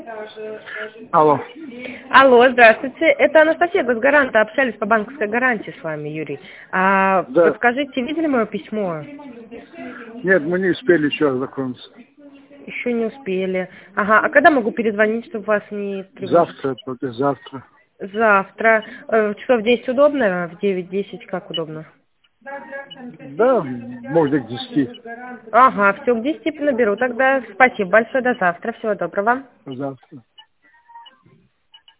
Алло. Алло, здравствуйте. Это Анастасия Госгаранта. Общались по банковской гарантии с вами, Юрий. Да. Подскажите, видели мое письмо? Нет, мы не успели еще ознакомиться. Еще не успели. Ага, а когда могу перезвонить, чтобы вас не тревожить? Завтра, только завтра. Завтра. В часов в 10 удобно? В 9-10 как удобно? Да, может, к 10. Ага, все, к 10 наберу. Тогда спасибо большое. До завтра. Всего доброго. Завтра.